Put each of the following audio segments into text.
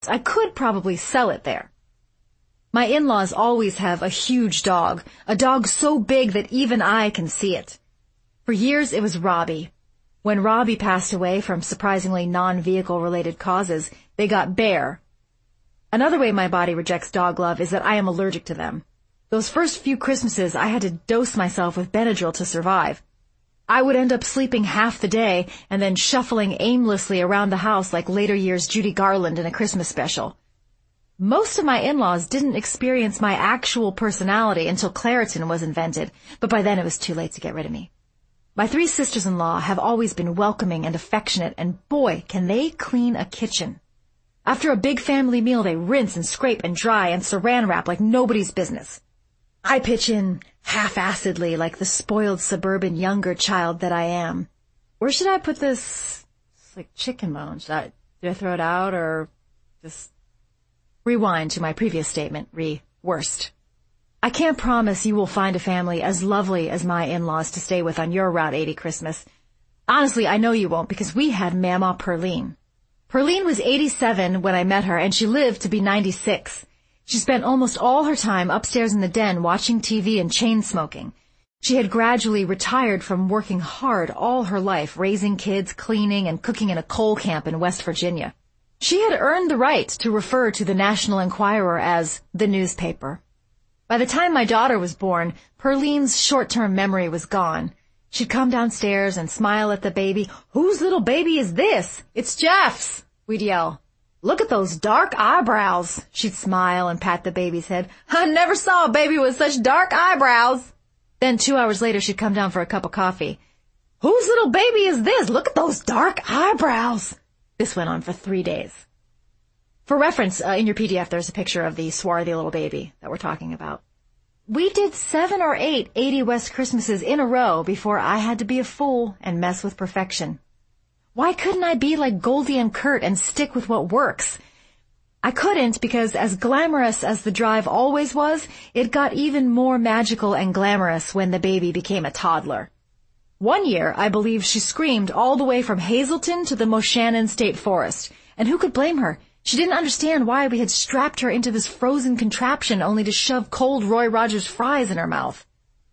I could probably sell it there. My in-laws always have a huge dog, a dog so big that even I can see it. For years it was Robbie. When Robbie passed away from surprisingly non-vehicle related causes, they got Bear. Another way my body rejects dog love is that I am allergic to them. Those first few Christmases I had to dose myself with Benadryl to survive. I would end up sleeping half the day and then shuffling aimlessly around the house like later years Judy Garland in a Christmas special. Most of my in-laws didn't experience my actual personality until Claritin was invented, but by then it was too late to get rid of me. My 3 sisters-in-law have always been welcoming and affectionate, and boy, can they clean a kitchen. After a big family meal, they rinse and scrape and dry and saran wrap like nobody's business. I pitch in half-assedly like the spoiled suburban younger child that I am. Where should I put this? It's like chicken bone. Do I throw it out or just rewind to my previous statement? Worst. I can't promise you will find a family as lovely as my in-laws to stay with on your Route 80 Christmas. Honestly, I know you won't because we had Mama Perline. Perline was 87 when I met her and she lived to be 96. She spent almost all her time upstairs in the den watching TV and chain smoking. She had gradually retired from working hard all her life, raising kids, cleaning, and cooking in a coal camp in West Virginia. She had earned the right to refer to the National Enquirer as the newspaper. By the time my daughter was born, Perline's short-term memory was gone. She'd come downstairs and smile at the baby. "Whose little baby is this?" "It's Jeff's," we'd yell. "Look at those dark eyebrows." She'd smile and pat the baby's head. "I never saw a baby with such dark eyebrows." Then 2 hours later, she'd come down for a cup of coffee. "Whose little baby is this? Look at those dark eyebrows." This went on for 3 days. For reference, in your PDF, there's a picture of the swarthy little baby that we're talking about. We did 7 or 8 80 West Christmases in a row before I had to be a fool and mess with perfection. Why couldn't I be like Goldie and Kurt and stick with what works? I couldn't because as glamorous as the drive always was, it got even more magical and glamorous when the baby became a toddler. One year, I believe she screamed all the way from Hazleton to the Moshannon State Forest. And who could blame her? She didn't understand why we had strapped her into this frozen contraption only to shove cold Roy Rogers fries in her mouth.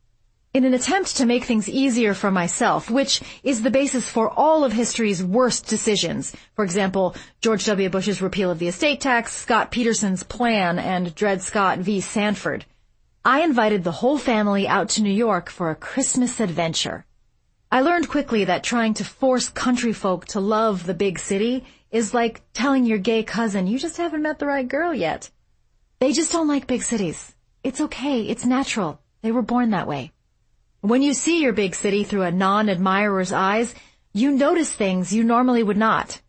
In an attempt to make things easier for myself, which is the basis for all of history's worst decisions, for example, George W. Bush's repeal of the estate tax, Scott Peterson's plan, and Dred Scott v. Sanford, I invited the whole family out to New York for a Christmas adventure. I learned quickly that trying to force country folk to love the big city is like telling your gay cousin you just haven't met the right girl yet. They just don't like big cities. It's okay. It's natural. They were born that way. When you see your big city through a non-admirer's eyes, you notice things you normally would not.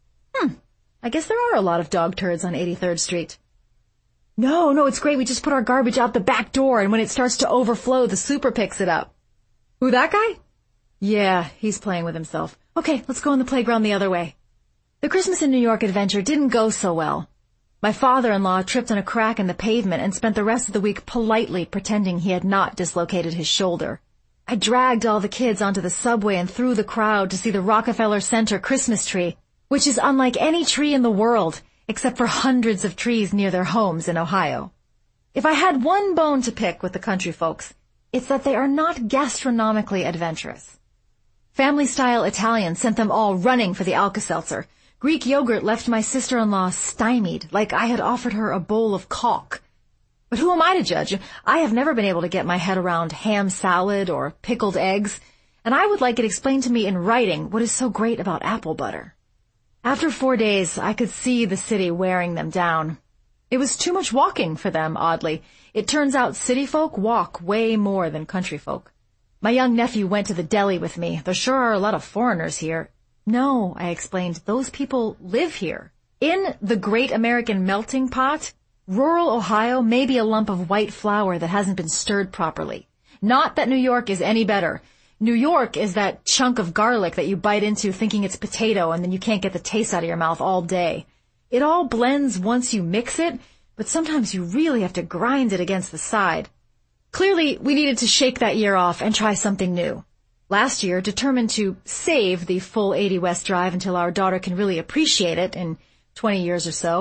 I guess there are a lot of dog turds on 83rd Street. No, it's great. We just put our garbage out the back door, and when it starts to overflow, the super picks it up. Who, that guy? Yeah, he's playing with himself. Okay, let's go on the playground the other way. The Christmas in New York adventure didn't go so well. My father-in-law tripped on a crack in the pavement and spent the rest of the week politely pretending he had not dislocated his shoulder. I dragged all the kids onto the subway and through the crowd to see the Rockefeller Center Christmas tree, which is unlike any tree in the world, except for hundreds of trees near their homes in Ohio. If I had one bone to pick with the country folks, it's that they are not gastronomically adventurous. Family-style Italian sent them all running for the Alka-Seltzer. Greek yogurt left my sister-in-law stymied, like I had offered her a bowl of caulk. But who am I to judge? I have never been able to get my head around ham salad or pickled eggs, and I would like it explained to me in writing what is so great about apple butter. After 4 days, I could see the city wearing them down. It was too much walking for them, oddly. It turns out city folk walk way more than country folk. My young nephew went to the deli with me. There sure are a lot of foreigners here. No, I explained, those people live here. In the great American melting pot, rural Ohio may be a lump of white flour that hasn't been stirred properly. Not that New York is any better. New York is that chunk of garlic that you bite into thinking it's potato and then you can't get the taste out of your mouth all day. It all blends once you mix it, but sometimes you really have to grind it against the side. Clearly, we needed to shake that year off and try something new. Last year, determined to save the full 80 West Drive until our daughter can really appreciate it in 20 years or so,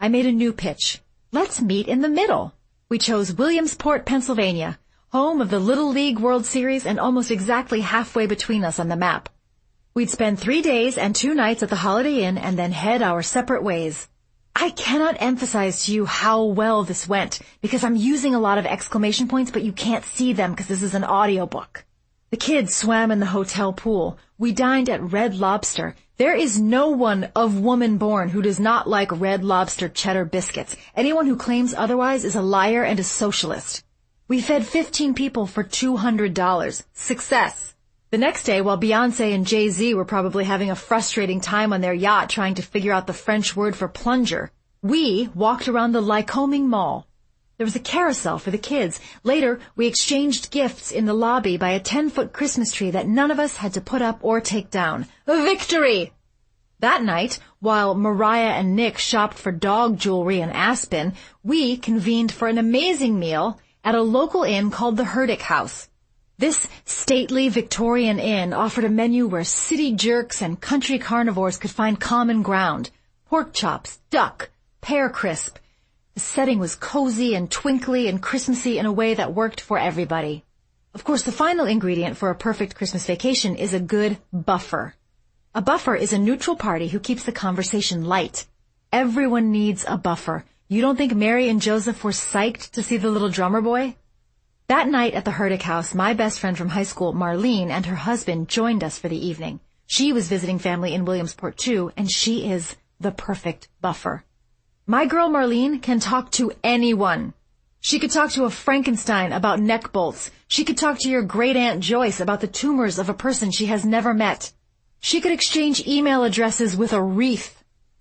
I made a new pitch. Let's meet in the middle. We chose Williamsport, Pennsylvania, home of the Little League World Series and almost exactly halfway between us on the map. We'd spend 3 days and 2 nights at the Holiday Inn and then head our separate ways. I cannot emphasize to you how well this went because I'm using a lot of exclamation points, but you can't see them because this is an audiobook. The kids swam in the hotel pool. We dined at Red Lobster. There is no one of woman born who does not like Red Lobster cheddar biscuits. Anyone who claims otherwise is a liar and a socialist. We fed 15 people for $200. Success. The next day, while Beyoncé and Jay-Z were probably having a frustrating time on their yacht trying to figure out the French word for plunger, we walked around the Lycoming Mall. There was a carousel for the kids. Later, we exchanged gifts in the lobby by a 10-foot Christmas tree that none of us had to put up or take down. Victory! That night, while Mariah and Nick shopped for dog jewelry in Aspen, we convened for an amazing meal at a local inn called the Herdick House. This stately Victorian inn offered a menu where city jerks and country carnivores could find common ground. Pork chops, duck, pear crisp. The setting was cozy and twinkly and Christmassy in a way that worked for everybody. Of course, the final ingredient for a perfect Christmas vacation is a good buffer. A buffer is a neutral party who keeps the conversation light. Everyone needs a buffer. You don't think Mary and Joseph were psyched to see the little drummer boy? That night at the Herdick House, my best friend from high school, Marlene, and her husband joined us for the evening. She was visiting family in Williamsport too, and she is the perfect buffer. My girl Marlene can talk to anyone. She could talk to a Frankenstein about neck bolts. She could talk to your great-aunt Joyce about the tumors of a person she has never met. She could exchange email addresses with a wreath.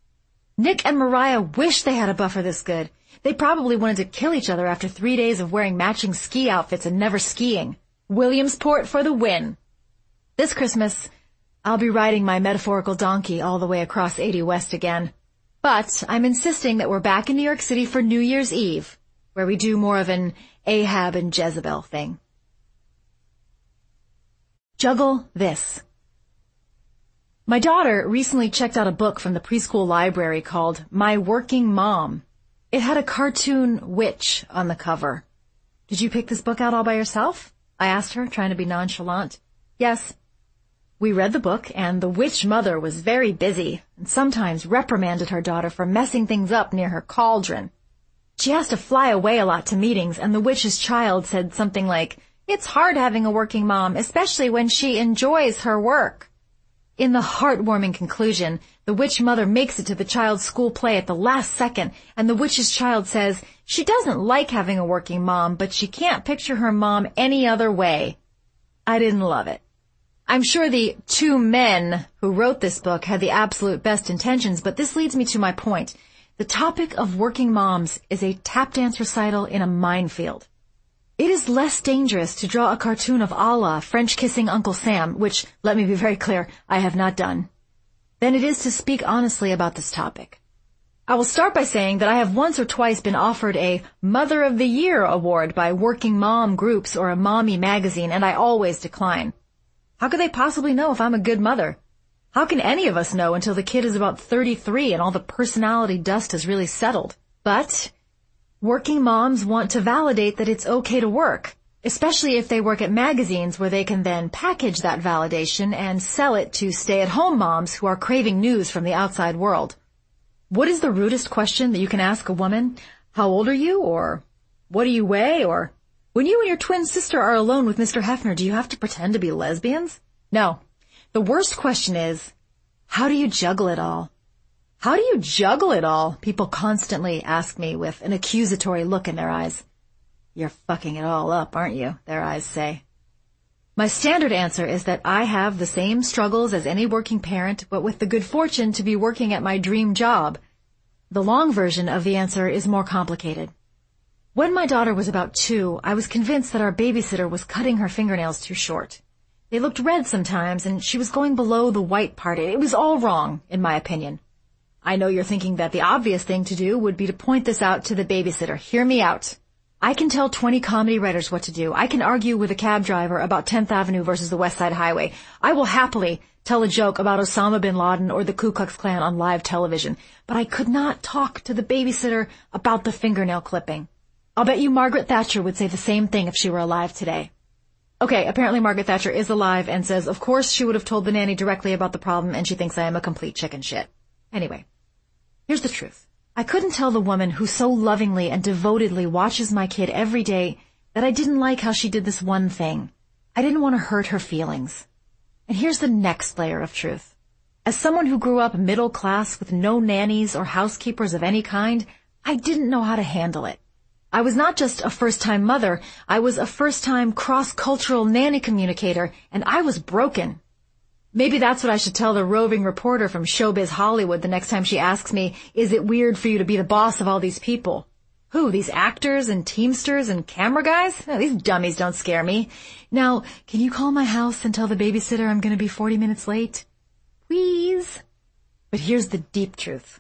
Nick and Mariah wish they had a buffer this good. They probably wanted to kill each other after 3 days of wearing matching ski outfits and never skiing. Williamsport for the win. This Christmas, I'll be riding my metaphorical donkey all the way across 80 West again. But I'm insisting that we're back in New York City for New Year's Eve, where we do more of an Ahab and Jezebel thing. Juggle this. My daughter recently checked out a book from the preschool library called My Working Mom. It had a cartoon witch on the cover. Did you pick this book out all by yourself? I asked her, trying to be nonchalant. Yes. We read the book, and the witch mother was very busy and sometimes reprimanded her daughter for messing things up near her cauldron. She has to fly away a lot to meetings, and the witch's child said something like, "It's hard having a working mom, especially when she enjoys her work." In the heartwarming conclusion, the witch mother makes it to the child's school play at the last second, and the witch's child says she doesn't like having a working mom, but she can't picture her mom any other way. I didn't love it. I'm sure the 2 men who wrote this book had the absolute best intentions, but this leads me to my point. The topic of working moms is a tap dance recital in a minefield. It is less dangerous to draw a cartoon of Allah French-kissing Uncle Sam, which, let me be very clear, I have not done, than it is to speak honestly about this topic. I will start by saying that I have once or twice been offered a Mother of the Year award by working mom groups or a mommy magazine, and I always decline. How could they possibly know if I'm a good mother? How can any of us know until the kid is about 33 and all the personality dust has really settled? But working moms want to validate that it's okay to work, especially if they work at magazines where they can then package that validation and sell it to stay-at-home moms who are craving news from the outside world. What is the rudest question that you can ask a woman? How old are you? Or what do you weigh? Or when you and your twin sister are alone with Mr. Hefner, do you have to pretend to be lesbians? No. The worst question is, how do you juggle it all? How do you juggle it all? People constantly ask me with an accusatory look in their eyes. You're fucking it all up, aren't you? Their eyes say. My standard answer is that I have the same struggles as any working parent, but with the good fortune to be working at my dream job. The long version of the answer is more complicated. When my daughter was about 2, I was convinced that our babysitter was cutting her fingernails too short. They looked red sometimes, and she was going below the white part. It was all wrong, in my opinion. I know you're thinking that the obvious thing to do would be to point this out to the babysitter. Hear me out. I can tell 20 comedy writers what to do. I can argue with a cab driver about 10th Avenue versus the West Side Highway. I will happily tell a joke about Osama bin Laden or the Ku Klux Klan on live television. But I could not talk to the babysitter about the fingernail clipping. I'll bet you Margaret Thatcher would say the same thing if she were alive today. Okay, apparently Margaret Thatcher is alive and says, of course she would have told the nanny directly about the problem and she thinks I am a complete chicken shit. Anyway, here's the truth. I couldn't tell the woman who so lovingly and devotedly watches my kid every day that I didn't like how she did this one thing. I didn't want to hurt her feelings. And here's the next layer of truth. As someone who grew up middle class with no nannies or housekeepers of any kind, I didn't know how to handle it. I was not just a first-time mother, I was a first-time cross-cultural nanny communicator, and I was broken. Maybe that's what I should tell the roving reporter from Showbiz Hollywood the next time she asks me, is it weird for you to be the boss of all these people? Who, these actors and teamsters and camera guys? No, these dummies don't scare me. Now, can you call my house and tell the babysitter I'm going to be 40 minutes late? Please? But here's the deep truth.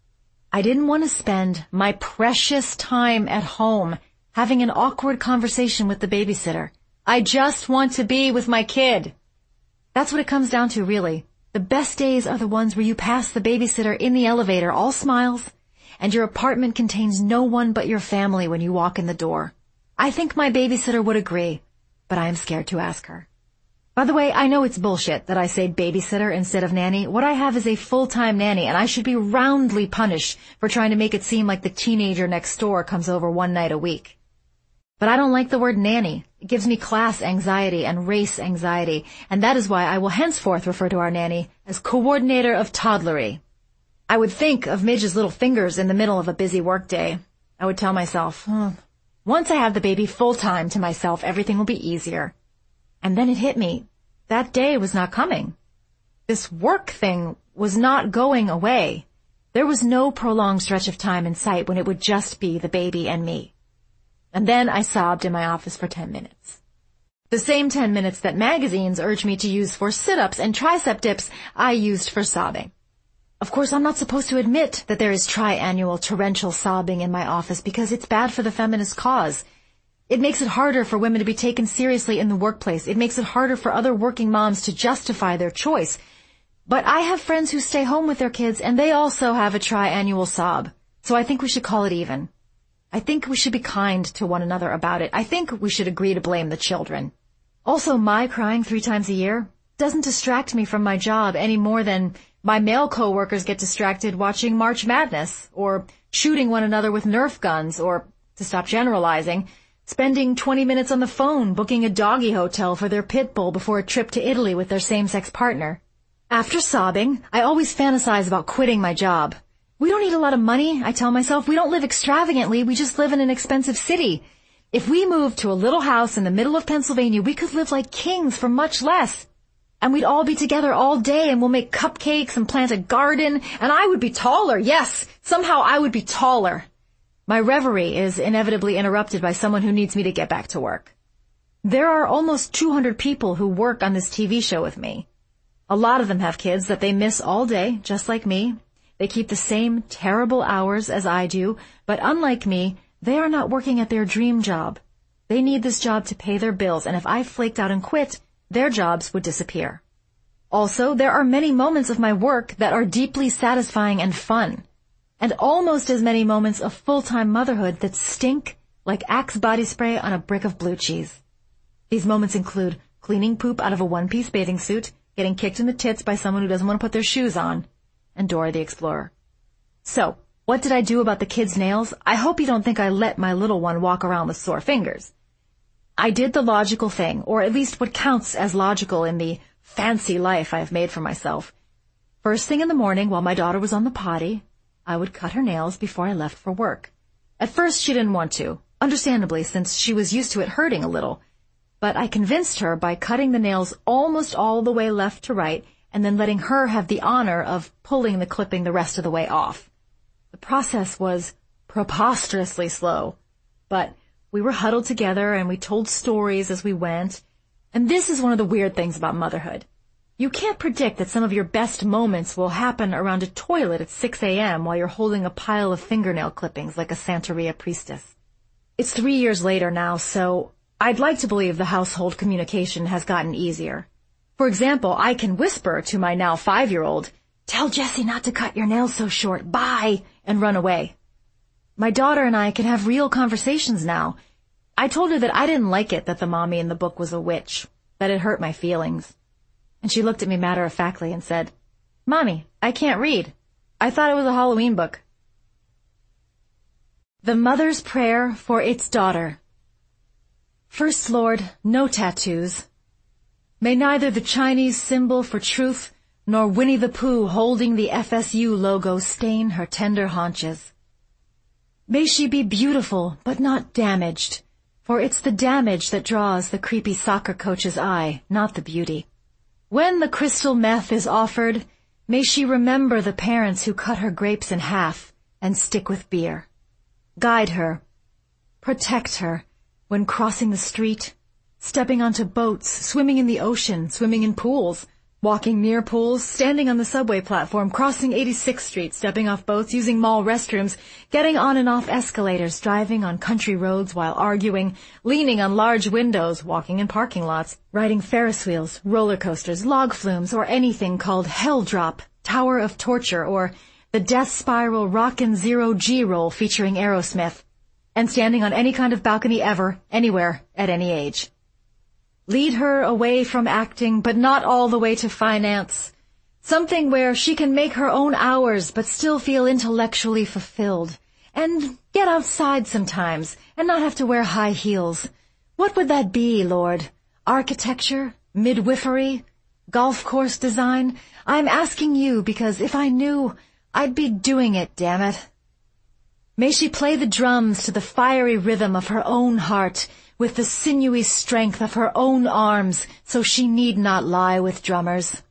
I didn't want to spend my precious time at home having an awkward conversation with the babysitter. I just want to be with my kid. That's what it comes down to, really. The best days are the ones where you pass the babysitter in the elevator, all smiles, and your apartment contains no one but your family when you walk in the door. I think my babysitter would agree, but I am scared to ask her. By the way, I know it's bullshit that I say babysitter instead of nanny. What I have is a full-time nanny, and I should be roundly punished for trying to make it seem like the teenager next door comes over one night a week. But I don't like the word nanny. It gives me class anxiety and race anxiety, and that is why I will henceforth refer to our nanny as coordinator of toddlery. I would think of Midge's little fingers in the middle of a busy workday. I would tell myself, once I have the baby full-time to myself, everything will be easier. And then it hit me. That day was not coming. This work thing was not going away. There was no prolonged stretch of time in sight when it would just be the baby and me. And then I sobbed in my office for 10 minutes. The same 10 minutes that magazines urged me to use for sit-ups and tricep dips, I used for sobbing. Of course, I'm not supposed to admit that there is triannual torrential sobbing in my office because it's bad for the feminist cause. It makes it harder for women to be taken seriously in the workplace. It makes it harder for other working moms to justify their choice. But I have friends who stay home with their kids, and they also have a triannual sob. So I think we should call it even. I think we should be kind to one another about it. I think we should agree to blame the children. Also, my crying 3 times a year doesn't distract me from my job any more than my male coworkers get distracted watching March Madness, or shooting one another with Nerf guns, or, to stop generalizing, spending 20 minutes on the phone booking a doggy hotel for their pit bull before a trip to Italy with their same-sex partner. After sobbing, I always fantasize about quitting my job. We don't need a lot of money, I tell myself. We don't live extravagantly, we just live in an expensive city. If we moved to a little house in the middle of Pennsylvania, we could live like kings for much less. And we'd all be together all day, and we'll make cupcakes and plant a garden, and I would be taller. Yes, somehow I would be taller. My reverie is inevitably interrupted by someone who needs me to get back to work. There are almost 200 people who work on this TV show with me. A lot of them have kids that they miss all day, just like me. They keep the same terrible hours as I do, but unlike me, they are not working at their dream job. They need this job to pay their bills, and if I flaked out and quit, their jobs would disappear. Also, there are many moments of my work that are deeply satisfying and fun, and almost as many moments of full-time motherhood that stink like Axe body spray on a brick of blue cheese. These moments include cleaning poop out of a one-piece bathing suit, getting kicked in the tits by someone who doesn't want to put their shoes on, and Dora the Explorer. So, what did I do about the kids' nails? I hope you don't think I let my little one walk around with sore fingers. I did the logical thing, or at least what counts as logical in the fancy life I have made for myself. First thing in the morning, while my daughter was on the potty, I would cut her nails before I left for work. At first, she didn't want to, understandably, since she was used to it hurting a little. But I convinced her by cutting the nails almost all the way left to right, and then letting her have the honor of pulling the clipping the rest of the way off. The process was preposterously slow, but we were huddled together and we told stories as we went. And this is one of the weird things about motherhood. You can't predict that some of your best moments will happen around a toilet at 6 a.m. while you're holding a pile of fingernail clippings like a Santeria priestess. It's 3 years later now, so I'd like to believe the household communication has gotten easier. For example, I can whisper to my now 5-year-old, "Tell Jessie not to cut your nails so short, bye," and run away. My daughter and I can have real conversations now. I told her that I didn't like it that the mommy in the book was a witch, that it hurt my feelings. And she looked at me matter-of-factly and said, "Mommy, I can't read. I thought it was a Halloween book." The Mother's Prayer for Its Daughter. First Lord, no tattoos. May neither the Chinese symbol for truth nor Winnie the Pooh holding the FSU logo stain her tender haunches. May she be beautiful but not damaged, for it's the damage that draws the creepy soccer coach's eye, not the beauty. When the crystal meth is offered, may she remember the parents who cut her grapes in half and stick with beer. Guide her, protect her when crossing the street, stepping onto boats, swimming in the ocean, swimming in pools, walking near pools, standing on the subway platform, crossing 86th Street, stepping off boats, using mall restrooms, getting on and off escalators, driving on country roads while arguing, leaning on large windows, walking in parking lots, riding Ferris wheels, roller coasters, log flumes, or anything called Hell Drop, Tower of Torture, or the Death Spiral Rockin' Zero G roll featuring Aerosmith, and standing on any kind of balcony ever, anywhere, at any age. Lead her away from acting, but not all the way to finance. Something where she can make her own hours, but still feel intellectually fulfilled. And get outside sometimes, and not have to wear high heels. What would that be, Lord? Architecture? Midwifery? Golf course design? I'm asking you because if I knew, I'd be doing it, damn it. May she play the drums to the fiery rhythm of her own heart, with the sinewy strength of her own arms, so she need not lie with drummers.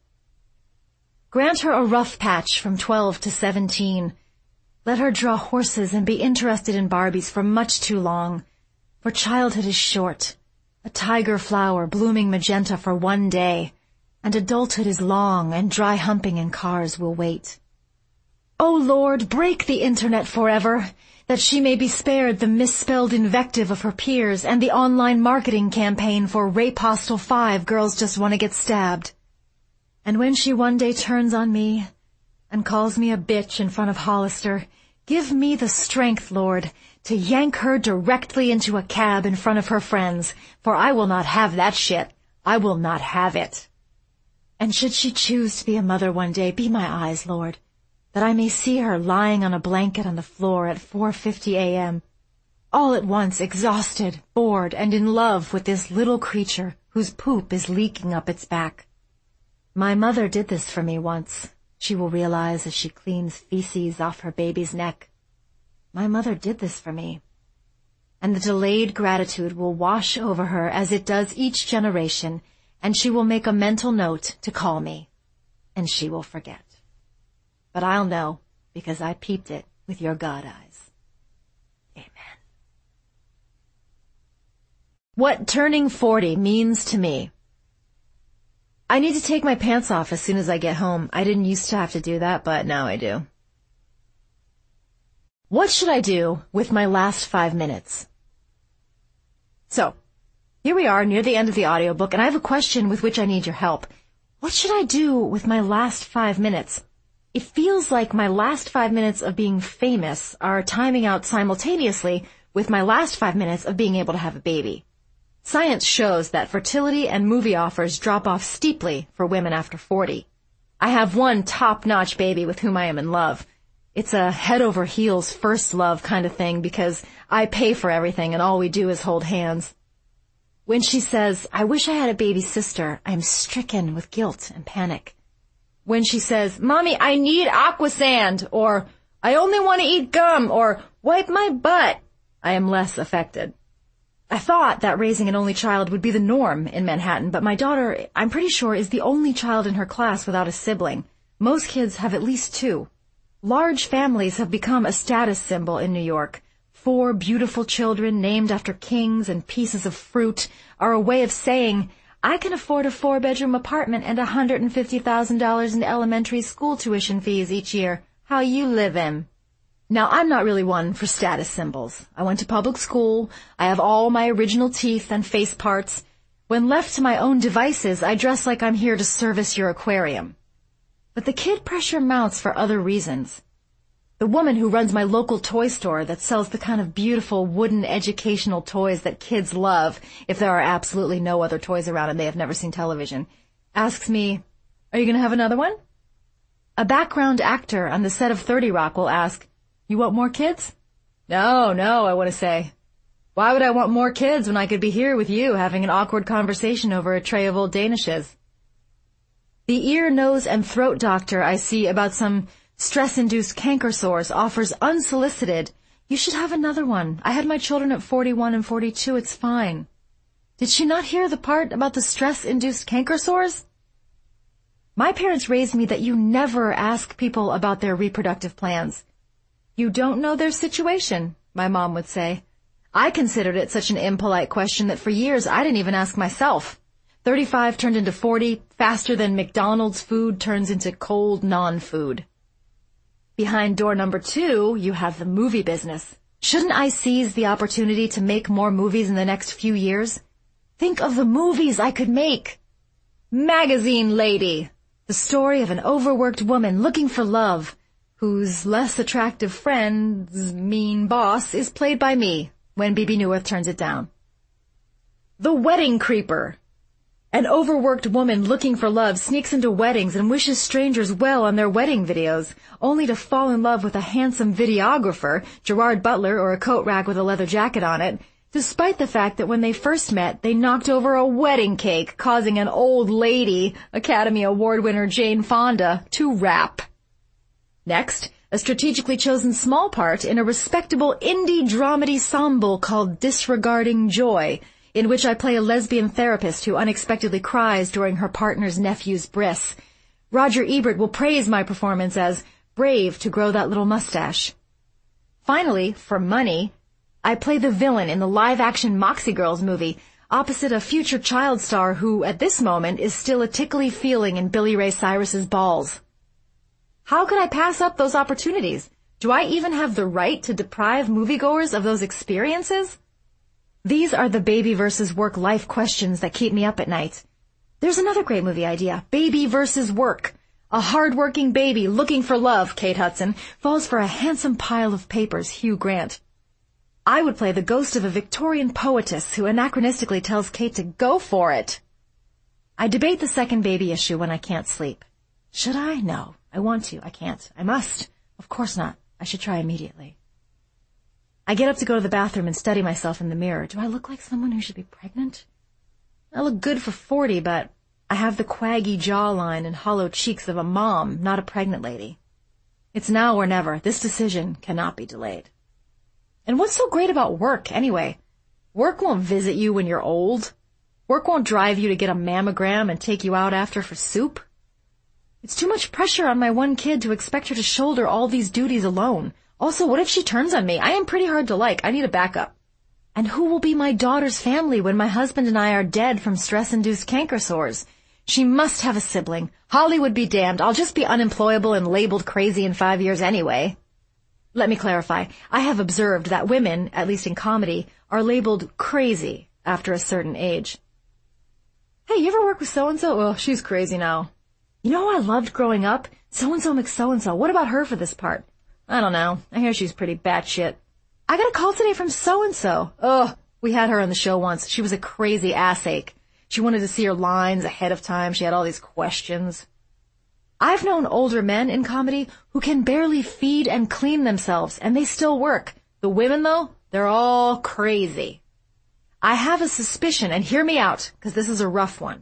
Grant her a rough patch from 12 to 17. Let her draw horses and be interested in Barbies for much too long, for childhood is short, a tiger flower blooming magenta for one day, and adulthood is long, and dry humping in cars will wait. O Lord, break the internet forever, that she may be spared the misspelled invective of her peers and the online marketing campaign for Rape Hostel 5 Girls Just Want to Get Stabbed. And when she one day turns on me and calls me a bitch in front of Hollister, give me the strength, Lord, to yank her directly into a cab in front of her friends, for I will not have that shit. I will not have it. And should she choose to be a mother one day, be my eyes, Lord, that I may see her lying on a blanket on the floor at 4:50 a.m., all at once exhausted, bored, and in love with this little creature whose poop is leaking up its back. My mother did this for me once, she will realize as she cleans feces off her baby's neck. My mother did this for me. And the delayed gratitude will wash over her as it does each generation, and she will make a mental note to call me, and she will forget. But I'll know, because I peeped it with your God eyes. Amen. What turning 40 means to me. I need to take my pants off as soon as I get home. I didn't used to have to do that, but now I do. What should I do with my last 5 minutes? So, here we are near the end of the audiobook, and I have a question with which I need your help. What should I do with my last 5 minutes? It feels like my last 5 minutes of being famous are timing out simultaneously with my last 5 minutes of being able to have a baby. Science shows that fertility and movie offers drop off steeply for women after 40. I have one top-notch baby with whom I am in love. It's a head-over-heels first love kind of thing because I pay for everything and all we do is hold hands. When she says, "I wish I had a baby sister," I am stricken with guilt and panic. When she says, "Mommy, I need aqua sand," or "I only want to eat gum," or "wipe my butt," I am less affected. I thought that raising an only child would be the norm in Manhattan, but my daughter, I'm pretty sure, is the only child in her class without a sibling. Most kids have at least 2. Large families have become a status symbol in New York. 4 beautiful children named after kings and pieces of fruit are a way of saying, I can afford a 4-bedroom apartment and $150,000 in elementary school tuition fees each year. How you livin'? Now, I'm not really one for status symbols. I went to public school. I have all my original teeth and face parts. When left to my own devices, I dress like I'm here to service your aquarium. But the kid pressure mounts for other reasons. The woman who runs my local toy store that sells the kind of beautiful wooden educational toys that kids love if there are absolutely no other toys around and they have never seen television, asks me, "Are you going to have another one?" A background actor on the set of 30 Rock will ask, "You want more kids?" No, I want to say. Why would I want more kids when I could be here with you having an awkward conversation over a tray of old Danishes? The ear, nose, and throat doctor I see about some stress-induced canker sores offers unsolicited, "You should have another one. I had my children at 41 and 42. It's fine." Did she not hear the part about the stress-induced canker sores? My parents raised me that you never ask people about their reproductive plans. "You don't know their situation," my mom would say. I considered it such an impolite question that for years I didn't even ask myself. 35 turned into 40 faster than McDonald's food turns into cold non-food. Behind door number 2, you have the movie business. Shouldn't I seize the opportunity to make more movies in the next few years? Think of the movies I could make. Magazine Lady, the story of an overworked woman looking for love, whose less attractive friend's mean boss is played by me when Bebe Neuwirth turns it down. The Wedding Creeper. An overworked woman looking for love sneaks into weddings and wishes strangers well on their wedding videos, only to fall in love with a handsome videographer, Gerard Butler or a coat rack with a leather jacket on it, despite the fact that when they first met, they knocked over a wedding cake, causing an old lady, Academy Award winner Jane Fonda, to rap. Next, a strategically chosen small part in a respectable indie dramedy ensemble called Disregarding Joy, in which I play a lesbian therapist who unexpectedly cries during her partner's nephew's bris. Roger Ebert will praise my performance as brave to grow that little mustache. Finally, for money, I play the villain in the live-action Moxie Girls movie, opposite a future child star who, at this moment, is still a tickly feeling in Billy Ray Cyrus's balls. How could I pass up those opportunities? Do I even have the right to deprive moviegoers of those experiences? These are the baby versus work-life questions that keep me up at night. There's another great movie idea, Baby versus Work. A hard-working baby looking for love, Kate Hudson, falls for a handsome pile of papers, Hugh Grant. I would play the ghost of a Victorian poetess who anachronistically tells Kate to go for it. I debate the second baby issue when I can't sleep. Should I? No. I want to. I can't. I must. Of course not. I should try immediately. I get up to go to the bathroom and study myself in the mirror. Do I look like someone who should be pregnant? I look good for 40, but I have the quaggy jawline and hollow cheeks of a mom, not a pregnant lady. It's now or never. This decision cannot be delayed. And what's so great about work, anyway? Work won't visit you when you're old. Work won't drive you to get a mammogram and take you out after for soup. It's too much pressure on my one kid to expect her to shoulder all these duties alone. Also, what if she turns on me? I am pretty hard to like. I need a backup. And who will be my daughter's family when my husband and I are dead from stress-induced canker sores? She must have a sibling. Hollywood be damned. I'll just be unemployable and labeled crazy in 5 years anyway. Let me clarify. I have observed that women, at least in comedy, are labeled crazy after a certain age. Hey, you ever work with so-and-so? Oh, she's crazy now. You know who I loved growing up? So-and-so McSo-and-so. What about her for this part? I don't know. I hear she's pretty batshit. I got a call today from so-and-so. Ugh, we had her on the show once. She was a crazy ass-ache. She wanted to see her lines ahead of time. She had all these questions. I've known older men in comedy who can barely feed and clean themselves, and they still work. The women, though, they're all crazy. I have a suspicion, and hear me out, because this is a rough one.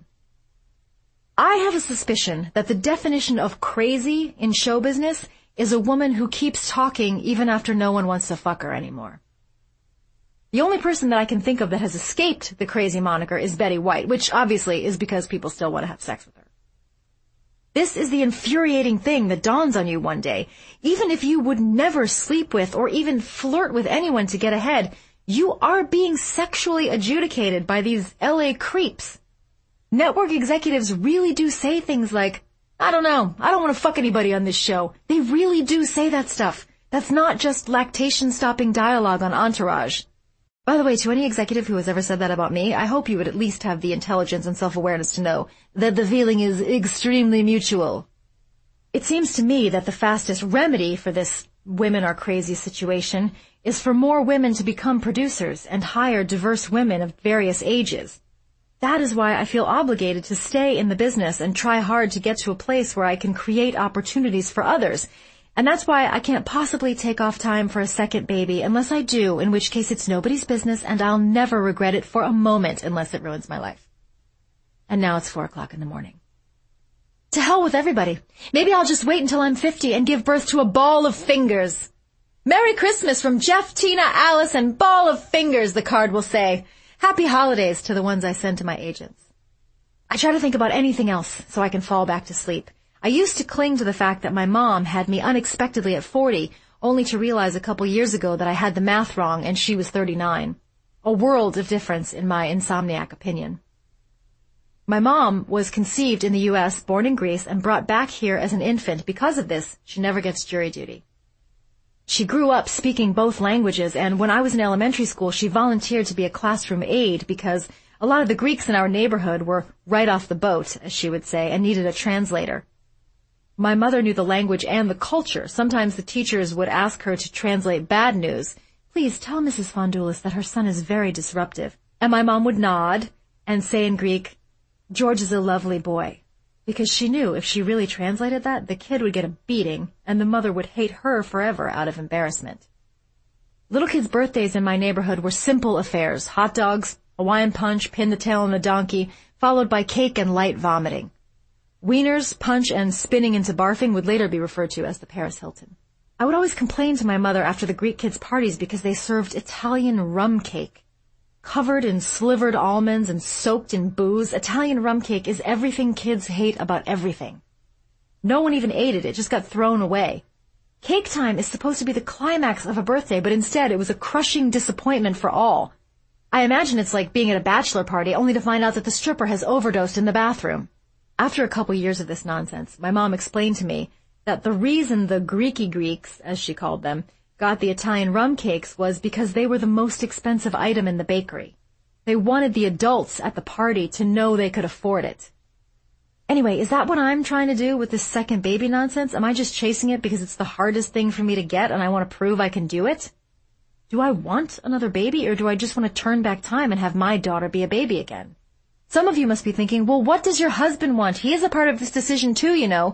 I have a suspicion that the definition of crazy in show business is a woman who keeps talking even after no one wants to fuck her anymore. The only person that I can think of that has escaped the crazy moniker is Betty White, which obviously is because people still want to have sex with her. This is the infuriating thing that dawns on you one day. Even if you would never sleep with or even flirt with anyone to get ahead, you are being sexually adjudicated by these LA creeps. Network executives really do say things like, I don't know, I don't want to fuck anybody on this show. They really do say that stuff. That's not just lactation-stopping dialogue on Entourage. By the way, to any executive who has ever said that about me, I hope you would at least have the intelligence and self-awareness to know that the feeling is extremely mutual. It seems to me that the fastest remedy for this women are crazy situation is for more women to become producers and hire diverse women of various ages. That is why I feel obligated to stay in the business and try hard to get to a place where I can create opportunities for others. And that's why I can't possibly take off time for a second baby unless I do, in which case it's nobody's business and I'll never regret it for a moment unless it ruins my life. And now it's 4 o'clock in the morning. To hell with everybody. Maybe I'll just wait until I'm 50 and give birth to a ball of fingers. Merry Christmas from Jeff, Tina, Alice, and Ball of Fingers, the card will say. Happy holidays to the ones I send to my agents. I try to think about anything else so I can fall back to sleep. I used to cling to the fact that my mom had me unexpectedly at 40, only to realize a couple years ago that I had the math wrong and she was 39. A world of difference in my insomniac opinion. My mom was conceived in the U.S., born in Greece, and brought back here as an infant. Because of this, she never gets jury duty. She grew up speaking both languages, and when I was in elementary school, she volunteered to be a classroom aide because a lot of the Greeks in our neighborhood were right off the boat, as she would say, and needed a translator. My mother knew the language and the culture. Sometimes the teachers would ask her to translate bad news. Please tell Mrs. Fondoulis that her son is very disruptive. And my mom would nod and say in Greek, George is a lovely boy. Because she knew if she really translated that, the kid would get a beating and the mother would hate her forever out of embarrassment. Little kids' birthdays in my neighborhood were simple affairs. Hot dogs, Hawaiian punch, pin the tail on a donkey, followed by cake and light vomiting. Wieners, punch, and spinning into barfing would later be referred to as the Paris Hilton. I would always complain to my mother after the Greek kids' parties because they served Italian rum cake. Covered in slivered almonds and soaked in booze, Italian rum cake is everything kids hate about everything. No one even ate it, it just got thrown away. Cake time is supposed to be the climax of a birthday, but instead it was a crushing disappointment for all. I imagine it's like being at a bachelor party only to find out that the stripper has overdosed in the bathroom. After a couple years of this nonsense, my mom explained to me that the reason the Greeky Greeks, as she called them, got the Italian rum cakes was because they were the most expensive item in the bakery. They wanted the adults at the party to know they could afford it. Anyway, is that what I'm trying to do with this second baby nonsense? Am I just chasing it because it's the hardest thing for me to get and I want to prove I can do it? Do I want another baby or do I just want to turn back time and have my daughter be a baby again? Some of you must be thinking, well, what does your husband want? He is a part of this decision too, you know.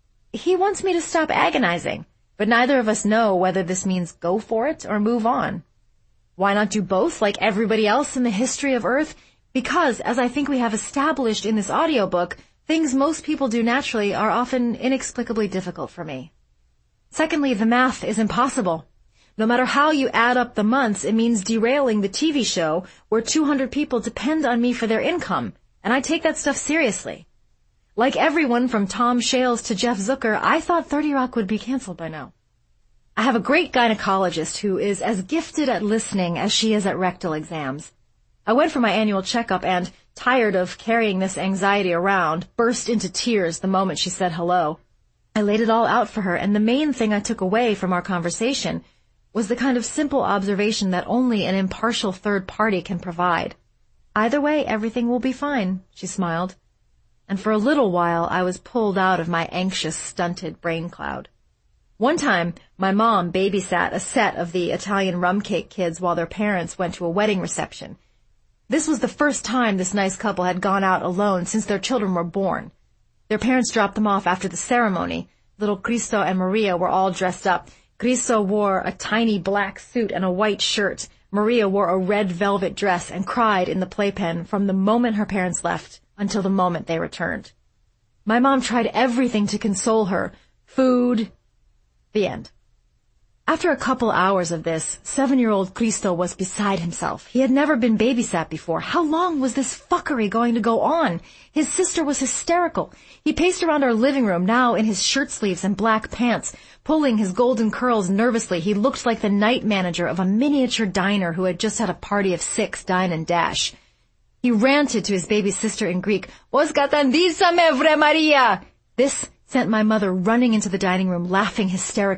He wants me to stop agonizing, but neither of us know whether this means go for it or move on. Why not do both like everybody else in the history of Earth? Because, as I think we have established in this audiobook, things most people do naturally are often inexplicably difficult for me. Secondly, the math is impossible. No matter how you add up the months, it means derailing the TV show where 200 people depend on me for their income, and I take that stuff seriously. Like everyone from Tom Shales to Jeff Zucker, I thought 30 Rock would be canceled by now. I have a great gynecologist who is as gifted at listening as she is at rectal exams. I went for my annual checkup and, tired of carrying this anxiety around, burst into tears the moment she said hello. I laid it all out for her, and the main thing I took away from our conversation was the kind of simple observation that only an impartial third party can provide. Either way, everything will be fine, she smiled. And for a little while, I was pulled out of my anxious, stunted brain cloud. One time, my mom babysat a set of the Italian rum cake kids while their parents went to a wedding reception. This was the first time this nice couple had gone out alone since their children were born. Their parents dropped them off after the ceremony. Little Cristo and Maria were all dressed up. Cristo wore a tiny black suit and a white shirt. Maria wore a red velvet dress and cried in the playpen from the moment her parents left until the moment they returned. My mom tried everything to console her. Food. The end. After a couple hours of this, 7-year-old Cristo was beside himself. He had never been babysat before. How long was this fuckery going to go on? His sister was hysterical. He paced around our living room, now in his shirt sleeves and black pants, pulling his golden curls nervously. He looked like the night manager of a miniature diner who had just had a party of 6 dine and dash. He ranted to his baby sister in Greek, "Vos katandisa me vre Maria!" This sent my mother running into the dining room, laughing hysterically.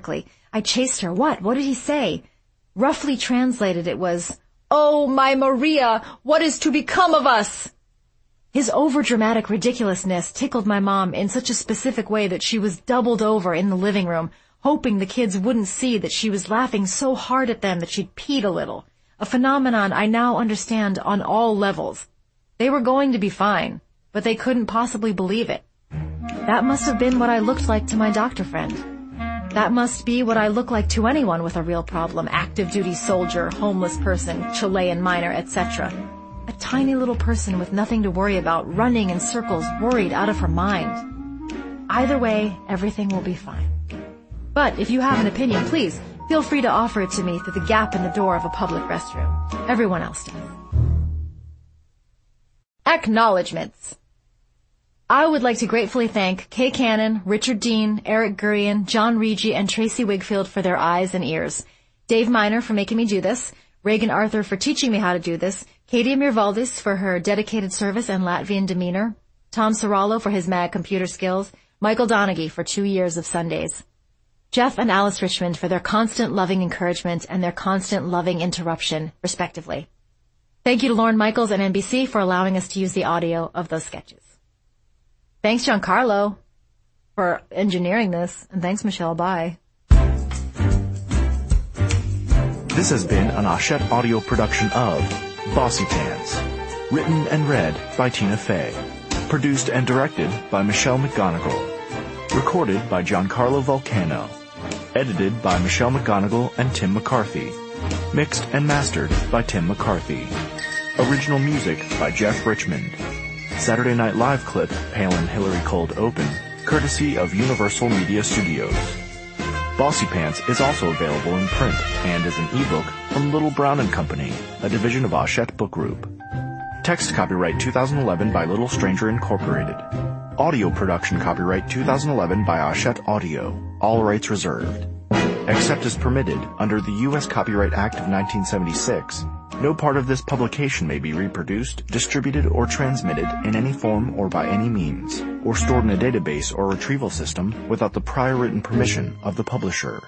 I chased her. What? What did he say? Roughly translated, it was, "Oh, my Maria, what is to become of us?" His overdramatic ridiculousness tickled my mom in such a specific way that she was doubled over in the living room, hoping the kids wouldn't see that she was laughing so hard at them that she'd peed a little, a phenomenon I now understand on all levels. They were going to be fine, but they couldn't possibly believe it. That must have been what I looked like to my doctor friend. That must be what I look like to anyone with a real problem, active duty soldier, homeless person, Chilean miner, etc. A tiny little person with nothing to worry about, running in circles, worried out of her mind. Either way, everything will be fine. But if you have an opinion, please feel free to offer it to me through the gap in the door of a public restroom. Everyone else does. Acknowledgements. I would like to gratefully thank Kay Cannon, Richard Dean, Eric Gurian, John Regi, and Tracy Wigfield for their eyes and ears, Dave Miner for making me do this, Reagan Arthur for teaching me how to do this, Katie Mirvaldis for her dedicated service and Latvian demeanor, Tom Sarallo for his mad computer skills, Michael Donaghy for 2 years of Sundays, Jeff and Alice Richmond for their constant loving encouragement and their constant loving interruption, respectively. Thank you to Lauren Michaels and NBC for allowing us to use the audio of those sketches. Thanks, Giancarlo, for engineering this, and thanks, Michelle. Bye. This has been an Hachette audio production of Bossy Pants, written and read by Tina Fey, produced and directed by Michelle McGonigal, recorded by Giancarlo Vulcano, edited by Michelle McGonigal and Tim McCarthy, mixed and mastered by Tim McCarthy, original music by Jeff Richmond. Saturday Night Live clip, Palin Hillary Cold Open, courtesy of Universal Media Studios. Bossy Pants is also available in print and as an ebook from Little Brown & Company, a division of Hachette Book Group. Text copyright 2011 by Little Stranger Incorporated. Audio production copyright 2011 by Hachette Audio, all rights reserved. Except as permitted under the U.S. Copyright Act of 1976, no part of this publication may be reproduced, distributed, or transmitted in any form or by any means, or stored in a database or retrieval system without the prior written permission of the publisher.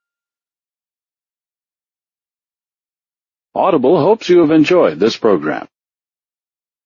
Audible hopes you have enjoyed this program.